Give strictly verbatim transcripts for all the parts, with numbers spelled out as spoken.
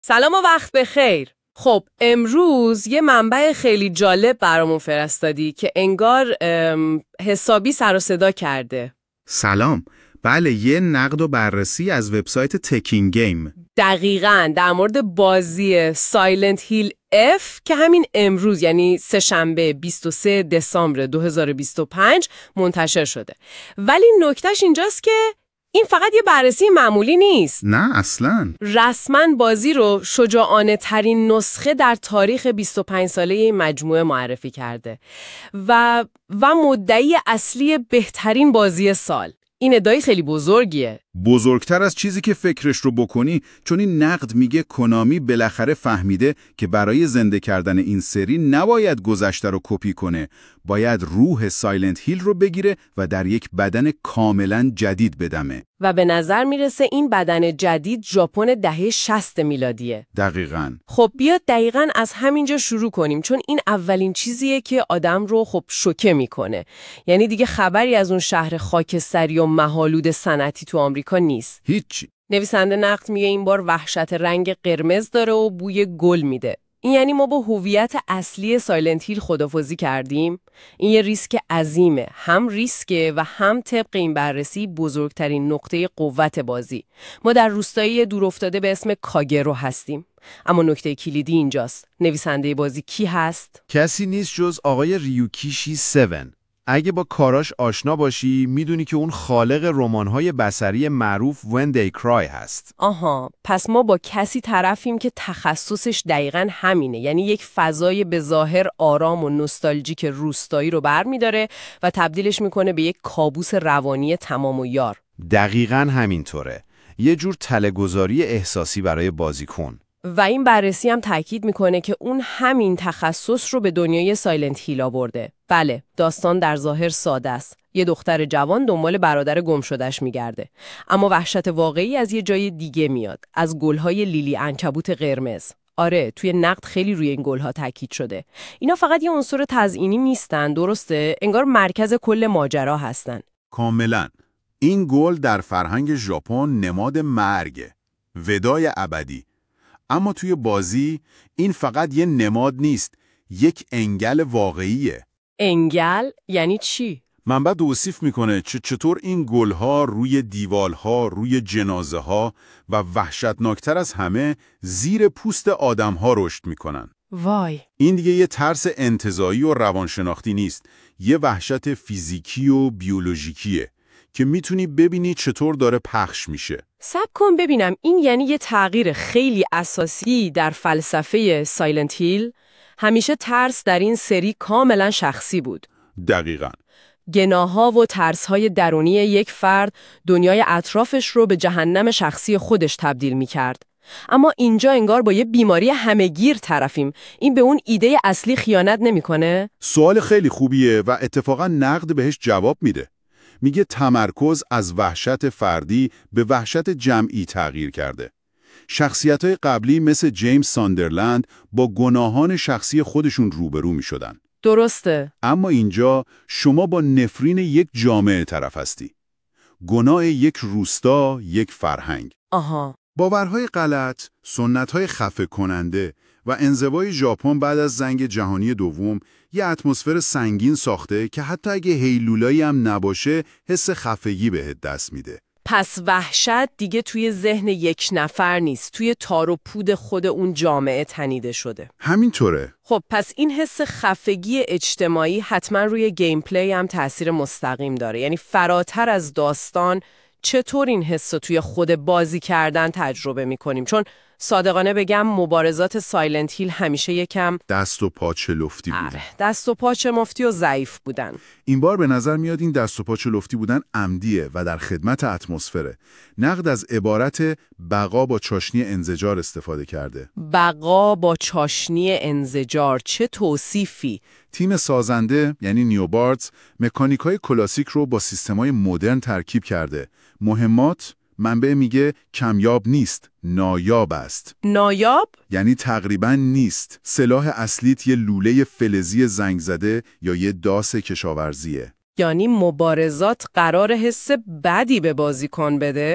سلام و وقت بخیر. خب امروز یه منبع خیلی جالب برامون فرستادی که انگار حسابی سر و صدا کرده. سلام. بله، یه نقد و بررسی از وبسایت تکین گیم. دقیقاً در مورد بازی سایلنت هیل اف که همین امروز یعنی سه شنبه بیست و سوم دسامبر دو هزار و بیست و پنج منتشر شده. ولی نکتهش اینجاست که این فقط یه بررسی معمولی نیست. نه اصلاً. رسماً بازی رو شجاعانه ترین نسخه در تاریخ بیست و پنج ساله این مجموعه معرفی کرده و و مدعی اصلی بهترین بازی سال. این ادعای خیلی بزرگیه. بزرگتر از چیزی که فکرش رو بکنی، چون این نقد میگه کنامی بالاخره فهمیده که برای زنده کردن این سری نباید گذشته رو کپی کنه، باید روح سایلنت هیل رو بگیره و در یک بدن کاملا جدید بدمه. و به نظر میرسه این بدن جدید ژاپن دهه شصت میلادیه. دقیقاً. خب بیاد دقیقاً از همینجا شروع کنیم، چون این اولین چیزیه که آدم رو خب شوکه میکنه. یعنی دیگه خبری از اون شهر خاکستری و مه‌آلود صنعتی تو آمریکا نیست. هیچ. نویسنده نقد میگه این بار وحشت رنگ قرمز داره و بوی گل میده. این یعنی ما با هویت اصلی سایلنت هیل خداحافظی کردیم. این یه ریسک عظیمه، هم ریسکه و هم طبق این بررسی بزرگترین نقطه قوت بازی. ما در روستایی دورافتاده به اسم کاگرو هستیم. اما نکته کلیدی اینجاست. نویسنده بازی کی هست؟ کسی نیست جز آقای ریوکیشی سون. اگه با کاراش آشنا باشی میدونی که اون خالق رمان‌های بصری معروف When They Cry هست. آها، پس ما با کسی طرفیم که تخصصش دقیقاً همینه، یعنی یک فضای به ظاهر آرام و نوستالژیک روستایی رو برمی‌داره و تبدیلش میکنه به یک کابوس روانی تمام و یار. دقیقاً همینطوره. یه جور تله‌گذاری احساسی برای بازیکن. و این بررسی هم تاکید میکنه که اون همین تخصص رو به دنیای سایلنت هیل آورده. بله، داستان در ظاهر ساده است. یه دختر جوان دنبال برادر گم شدهش میگرده. اما وحشت واقعی از یه جای دیگه میاد، از گلهای لیلی عنکبوت قرمز. آره، توی نقد خیلی روی این گلها تاکید شده. اینا فقط یه عنصر تزئینی نیستن، درسته؟ انگار مرکز کل ماجرا هستن. کاملاً. این گل در فرهنگ ژاپن نماد مرگ، ودای ابدی. اما توی بازی این فقط یه نماد نیست، یک انگل واقعیه. انگل یعنی چی؟ منبع توصیف میکنه چه چطور این گلها روی دیوالها، روی جنازه ها و وحشتناکتر از همه زیر پوست آدمها رشد میکنن. وای. این دیگه یه ترس انتزاعی و روانشناختی نیست، یه وحشت فیزیکی و بیولوژیکیه که میتونی ببینی چطور داره پخش میشه. صبر کن ببینم، این یعنی یه تغییر خیلی اساسی در فلسفه سایلنت هیل. همیشه ترس در این سری کاملا شخصی بود. دقیقاً. گناه‌ها و ترس‌های درونی یک فرد دنیای اطرافش رو به جهنم شخصی خودش تبدیل می‌کرد. اما اینجا انگار با یه بیماری همه‌گیر طرفیم. این به اون ایده اصلی خیانت نمی‌کنه؟ سوال خیلی خوبیه و اتفاقاً نقد بهش جواب میده. میگه تمرکز از وحشت فردی به وحشت جمعی تغییر کرده. شخصیت‌های قبلی مثل جیمز ساندرلند با گناهان شخصی خودشون روبرو می‌شدن. درسته. اما اینجا شما با نفرین یک جامعه طرف هستی. گناه یک روستا، یک فرهنگ. آها. باورهای غلط، سنت‌های خفه کننده و انزوای ژاپن بعد از جنگ جهانی دوم یه اتمسفر سنگین ساخته که حتی اگه هیلولایی هم نباشه حس خفگی بهت دست میده. پس وحشت دیگه توی ذهن یک نفر نیست، توی تار و پود خود اون جامعه تنیده شده. همینطوره. خب پس این حس خفگی اجتماعی حتما روی گیم پلی هم تأثیر مستقیم داره. یعنی فراتر از داستان چطور این حس رو توی خود بازی کردن تجربه می‌کنیم؟ چون صادقانه بگم مبارزات سایلنت هیل همیشه یکم دست و پا چلفتی بودن. آره، دست و پا مفتی و ضعیف بودن. این بار به نظر میاد این دست و پا چلفتی بودن عمدیه و در خدمت اتمسفره. نقد از عبارت بقا با چاشنی انزجار استفاده کرده. بقا با چاشنی انزجار، چه توصیفی! تیم سازنده یعنی نیوبارتز مکانیکای کلاسیک رو با سیستمای مدرن ترکیب کرده. مهمات منبع میگه کمیاب نیست، نایاب است. نایاب؟ یعنی تقریباً نیست. سلاح اصلیت یه لوله فلزی زنگ زده یا یه داس کشاورزیه. یعنی مبارزات قرار حس بدی به بازیکن بده؟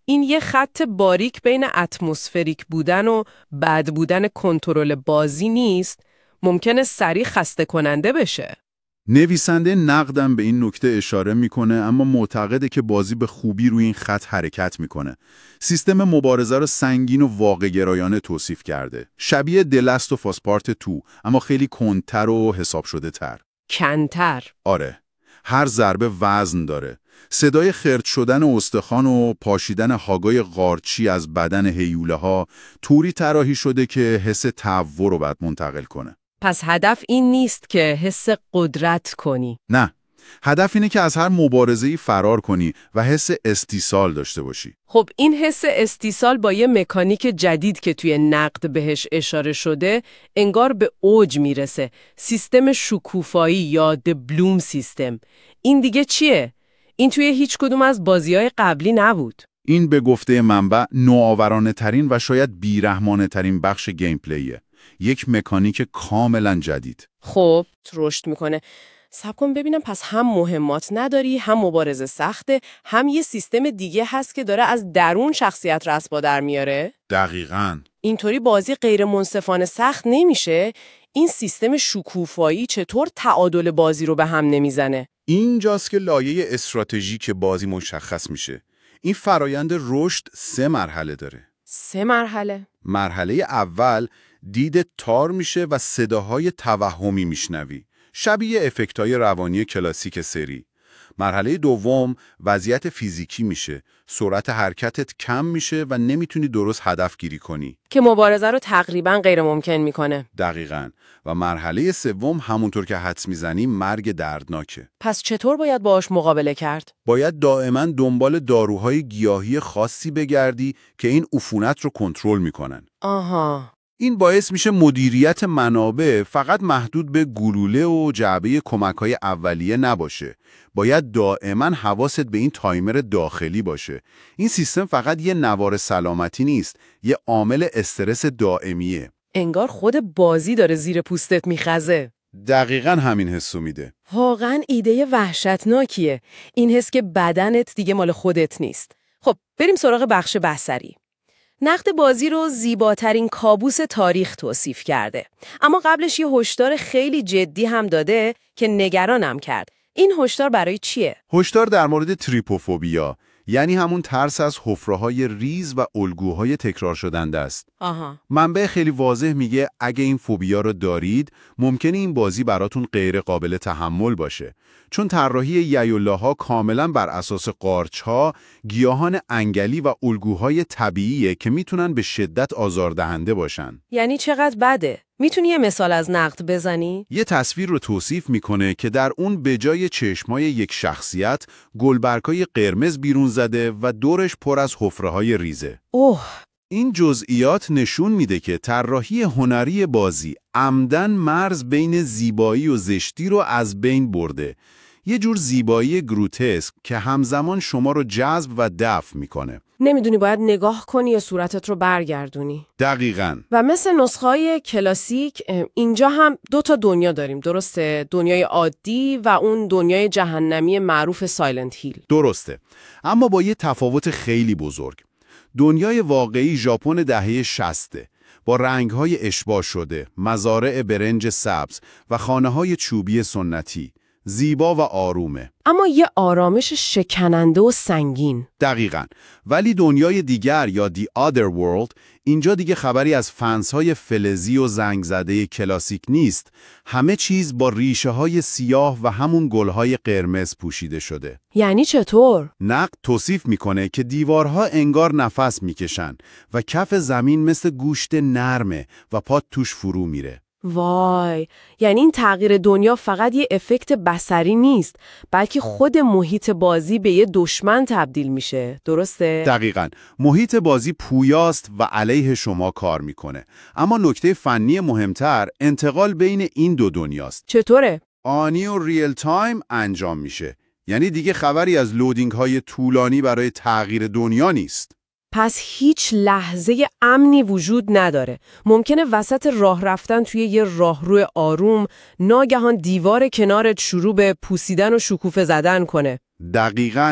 این یه خط باریک بین اتمسفریک بودن و بد بودن کنترل بازی نیست؟ ممکنه سریع خسته کننده بشه. نویسنده نقدم به این نکته اشاره میکنه، اما معتقده که بازی به خوبی روی این خط حرکت میکنه. سیستم مبارزه رو سنگین و واقع گرایانه توصیف کرده. شبیه دلست و فاسپارت تو، اما خیلی کندتر و حساب شده تر. کنتر. آره. هر ضربه وزن داره. صدای خرد شدن استخوان و پاشیدن هاگای قارچی از بدن هیوله ها طوری طراحی شده که حس تهوع رو باید منتقل کنه. پس هدف این نیست که حس قدرت کنی. نه. هدف اینه که از هر مبارزه‌ای فرار کنی و حس استیصال داشته باشی. خب این حس استیصال با یه مکانیک جدید که توی نقد بهش اشاره شده انگار به اوج میرسه. سیستم شکوفایی یا د بلوم سیستم. این دیگه چیه؟ این توی هیچ کدوم از بازی‌های قبلی نبود. این به گفته منبع نوآورانه ترین و شاید بیرحمانه ترین بخش گیم پلیه. یک مکانیک کاملا جدید. خب رشد میکنه. صبر کن ببینم، پس هم مهمات نداری، هم مبارزه سخته، هم یه سیستم دیگه هست که داره از درون شخصیت رسوا در میاره؟ دقیقاً. اینطوری بازی غیر منصفانه سخت نمیشه؟ این سیستم شکوفایی چطور تعادل بازی رو به هم نمیزنه؟ اینجاست که لایه استراتژیک بازی مشخص میشه. این فرایند رشد سه مرحله داره. سه مرحله؟ مرحله اول دید تار میشه و صداهای توهمی میشنوی. شبیه افکتای روانی کلاسیک سری. مرحله دوم وضعیت فیزیکی میشه. سرعت حرکتت کم میشه و نمیتونی درست هدف گیری کنی. که مبارزه رو تقریباً غیر ممکن میکنه. دقیقاً. و مرحله سوم همونطور که حدس میزنی مرگ دردناکه. پس چطور باید باهاش مقابله کرد؟ باید دائما دنبال داروهای گیاهی خاصی بگردی که این عفونت رو کنترل میکنن. آها. این باعث میشه مدیریت منابع فقط محدود به گلوله و جعبه کمک‌های اولیه نباشه. باید دائما حواست به این تایمر داخلی باشه. این سیستم فقط یه نوار سلامتی نیست، یه عامل استرس دائمیه. انگار خود بازی داره زیر پوستت میخزه. دقیقاً همین حسو میده. واقعاً ایده وحشتناکیه. این حس که بدنت دیگه مال خودت نیست. خب بریم سراغ بخش بصری. نقد بازی رو زیباترین کابوس تاریخ توصیف کرده. اما قبلش یه هشدار خیلی جدی هم داده که نگرانم کرد. این هشدار برای چیه؟ هشدار در مورد تریپوفوبیا، یعنی همون ترس از حفره‌های ریز و الگوهای تکرار شدنده است. آها. منبع خیلی واضح میگه اگه این فوبیا رو دارید، ممکنه این بازی براتون غیر قابل تحمل باشه. چون طراحی ییولاها کاملا بر اساس قارچ‌ها، گیاهان انگلی و الگوهای طبیعیه که میتونن به شدت آزاردهنده باشن. یعنی چقدر بده؟ میتونی یه مثال از نقد بزنی؟ یه تصویر رو توصیف میکنه که در اون به جای چشمای یک شخصیت، گلبرگ‌های قرمز بیرون زده و دورش پر از حفره‌های ریزه. اوه. این جزئیات نشون میده که طراحی هنری بازی عمدن مرز بین زیبایی و زشتی رو از بین برده. یه جور زیبایی گروتسک که همزمان شما رو جذب و دفع میکنه. نمیدونی باید نگاه کنی یا صورتت رو برگردونی. دقیقاً. و مثل نسخه‌های کلاسیک اینجا هم دو تا دنیا داریم، درسته؟ دنیای عادی و اون دنیای جهنمی معروف سایلنت هیل. درسته. اما با یه تفاوت خیلی بزرگ. دنیای واقعی ژاپن دهه شصته با رنگ‌های اشباع شده، مزارع برنج سبز و خانه‌های چوبی سنتی، زیبا و آرومه. اما یه آرامش شکننده و سنگین. دقیقاً. ولی دنیای دیگر یا دی آدر ورلد، اینجا دیگه خبری از فنس‌های فلزی و زنگ زده کلاسیک نیست. همه چیز با ریشه‌های سیاه و همون گل‌های قرمز پوشیده شده. یعنی چطور؟ نقد توصیف میکنه که دیوارها انگار نفس میکشن و کف زمین مثل گوشت نرمه و پات توش فرو میره. وای، یعنی این تغییر دنیا فقط یه افکت بصری نیست، بلکه خود محیط بازی به یه دشمن تبدیل میشه، درسته؟ دقیقاً. محیط بازی پویاست و علیه شما کار میکنه. اما نکته فنی مهمتر انتقال بین این دو دنیاست. چطوره؟ آنی و ریل تایم انجام میشه. یعنی دیگه خبری از لودینگ های طولانی برای تغییر دنیا نیست. پس هیچ لحظه امنی وجود نداره. ممکنه وسط راه رفتن توی یه راهرو آروم ناگهان دیوار کنارت شروع به پوسیدن و شکوفه زدن کنه. دقیقاً.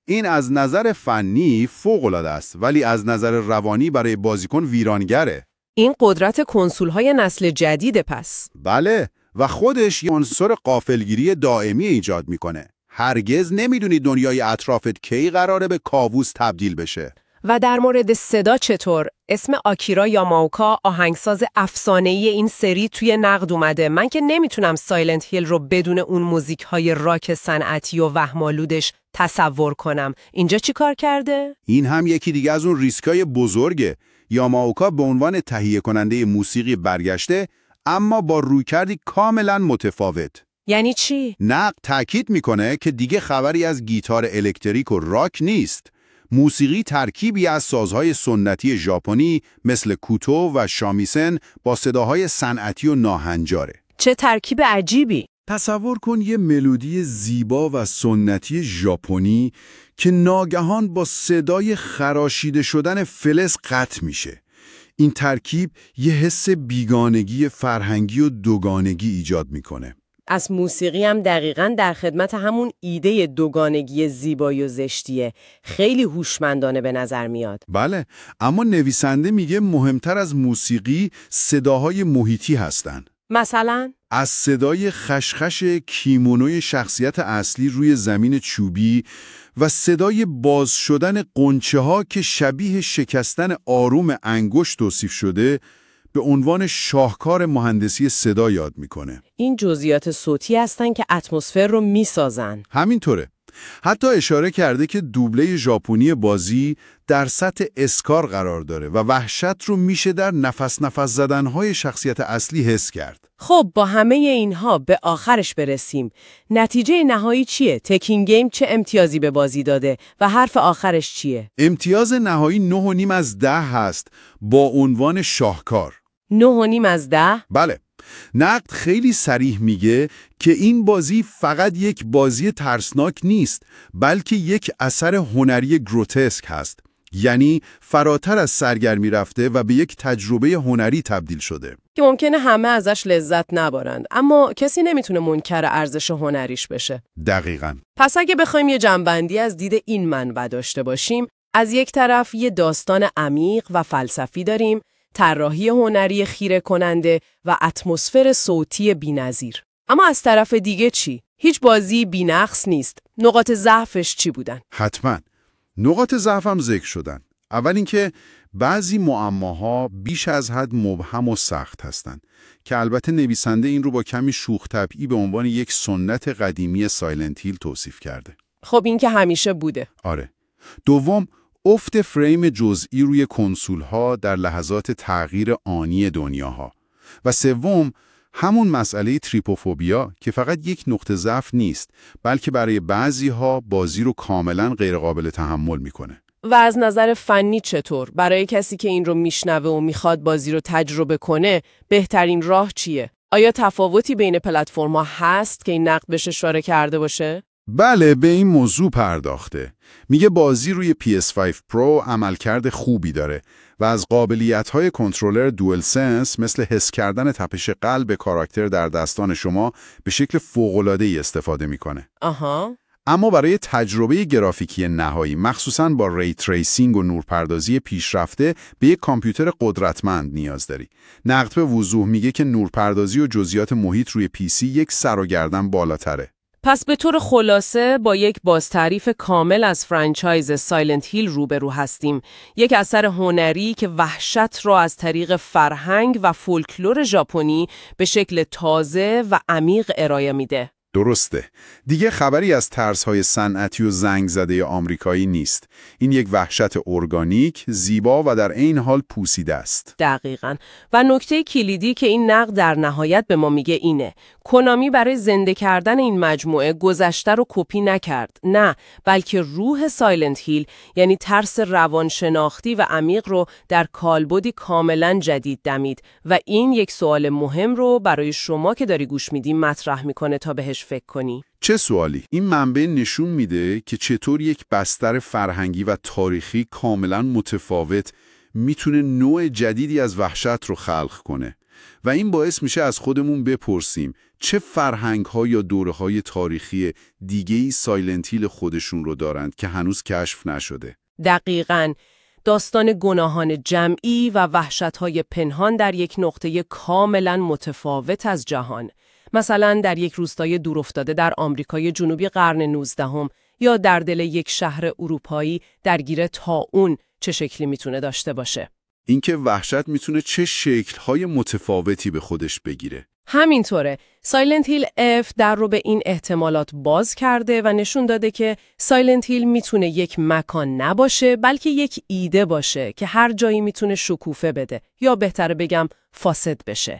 این از نظر فنی فوق‌العاده است، ولی از نظر روانی برای بازیکن ویرانگره. این قدرت کنسول‌های نسل جدید پس. بله، و خودش یه عنصر غافلگیری دائمی ایجاد میکنه. هرگز نمیدونی دنیای اطرافت کی قراره به کاووس تبدیل بشه. و در مورد صدا چطور؟ اسم آکیرا یاماوکا آهنگساز افسانه‌ای این سری توی نقد اومده. من که نمیتونم سایلنت هیل رو بدون اون موزیک‌های راک صنعتی و وهم‌آلودش تصور کنم. اینجا چی کار کرده؟ این هم یکی دیگه از اون ریسکای بزرگه. یاماوکا به عنوان تهیه کننده موسیقی برگشته، اما با رویکردی کاملا متفاوت. یعنی چی؟ نقد تاکید میکنه که دیگه خبری از گیتار الکتریک و راک نیست. موسیقی ترکیبی از سازهای سنتی ژاپنی مثل کوتو و شامیسن با صداهای صنعتی و ناهنجاره. چه ترکیب عجیبی! تصور کن یه ملودی زیبا و سنتی ژاپنی که ناگهان با صدای خراشیده شدن فلز قطع میشه. این ترکیب یه حس بیگانگی فرهنگی و دوگانگی ایجاد میکنه. از موسیقی هم دقیقاً در خدمت همون ایده دوگانگی زیبایی و زشتیه. خیلی هوشمندانه به نظر میاد. بله، اما نویسنده میگه مهمتر از موسیقی صداهای محیطی هستن. مثلا؟ از صدای خشخش کیمونوی شخصیت اصلی روی زمین چوبی و صدای باز شدن قنچه ها که شبیه شکستن آروم انگشت توصیف شده به عنوان شاهکار مهندسی صدا یاد میکنه. این جزئیات صوتی هستن که اتمسفر رو میسازن. همینطوره. حتی اشاره کرده که دوبله ژاپنی بازی در سطح اسکار قرار داره و وحشت رو میشه در نفس نفس زدنهای شخصیت اصلی حس کرد. خب با همه اینها به آخرش برسیم. نتیجه نهایی چیه؟ تکین گیم چه امتیازی به بازی داده و حرف آخرش چیه؟ امتیاز نهایی نه و نیم از ده هست با عنوان شاهکار. نه و نیم از ده؟ بله. نقد خیلی صریح میگه که این بازی فقط یک بازی ترسناک نیست، بلکه یک اثر هنری گروتسک هست. یعنی فراتر از سرگرمی رفته و به یک تجربه هنری تبدیل شده. که ممکنه همه ازش لذت نبرند، اما کسی نمیتونه منکر ارزش هنریش بشه. دقیقاً. پس اگه بخوایم یه جنبندی از دید این منبع داشته باشیم، از یک طرف یه داستان عمیق و فلسفی داریم، طراحی هنری خیره کننده و اتمسفر صوتی بی‌نظیر. اما از طرف دیگه چی؟ هیچ بازی بی‌نقص نیست. نقاط ضعفش چی بودن؟ حتماً. نقاط ضعفم ذکر شدن. اول اینکه بعضی معماها بیش از حد مبهم و سخت هستند که البته نویسنده این رو با کمی شوخ طبعی به عنوان یک سنت قدیمی سایلنت هیل توصیف کرده. خب این که همیشه بوده. آره. دوم، افت فریم جزئی روی کنسول‌ها در لحظات تغییر آنی دنیاها. و سوم، همون مسئله تریپوفوبیا که فقط یک نقطه ضعف نیست، بلکه برای بعضی‌ها بازی رو کاملاً غیرقابل تحمل میکنه. و از نظر فنی چطور؟ برای کسی که این رو میشنوه و میخواد بازی رو تجربه کنه، بهترین راه چیه؟ آیا تفاوتی بین پلتفرم‌ها هست که این نقد بهش اشاره کرده باشه؟ بله، به این موضوع پرداخته. میگه بازی روی پی اس پنج پرو عملکرد خوبی داره و از قابلیت‌های کنترلر دوئل سنس مثل حس کردن تپش قلب کاراکتر در دستان شما به شکل فوق‌العاده‌ای استفاده میکنه. آها. اما برای تجربه گرافیکی نهایی، مخصوصاً با ری تریسینگ و نورپردازی پیشرفته، به یک کامپیوتر قدرتمند نیاز داری. نقد به وضوح میگه که نورپردازی و جزئیات محیط روی پی سی یک سر و گردن بالاتره. پس به طور خلاصه با یک بازتعریف کامل از فرانچایز سایلنت هیل روبرو هستیم. یک اثر هنری که وحشت را از طریق فرهنگ و فولکلور ژاپنی به شکل تازه و عمیق ارائه میده. درسته. دیگه خبری از ترس‌های صنعتی و زنگ زده آمریکایی نیست. این یک وحشت ارگانیک، زیبا و در عین حال پوسیده است. دقیقاً. و نکته کلیدی که این نقد در نهایت به ما میگه اینه: کنامی برای زنده کردن این مجموعه گذشته رو کپی نکرد. نه، بلکه روح سایلنت هیل، یعنی ترس روانشناختی و عمیق رو در کالبدی کاملاً جدید دمید و این یک سوال مهم رو برای شما که داری گوش میدی مطرح میکنه تا بهش فکر کنی. چه سوالی؟ این منبع نشون میده که چطور یک بستر فرهنگی و تاریخی کاملا متفاوت میتونه نوع جدیدی از وحشت رو خلق کنه و این باعث میشه از خودمون بپرسیم چه فرهنگ‌ها یا دوره‌های تاریخی دیگه‌ای سایلنت هیل خودشون رو دارند که هنوز کشف نشده. دقیقاً. داستان گناهان جمعی و وحشت‌های پنهان در یک نقطه کاملاً متفاوت از جهان. مثلا در یک روستای دورافتاده در آمریکای جنوبی قرن نوزدهم یا در دل یک شهر اروپایی درگیر طاعون چه شکلی میتونه داشته باشه. اینکه وحشت میتونه چه شکل‌های متفاوتی به خودش بگیره. همینطوره. سایلنت هیل اف در رو به این احتمالات باز کرده و نشون داده که سایلنت هیل میتونه یک مکان نباشه بلکه یک ایده باشه که هر جایی میتونه شکوفه بده یا بهتره بگم فاسد بشه.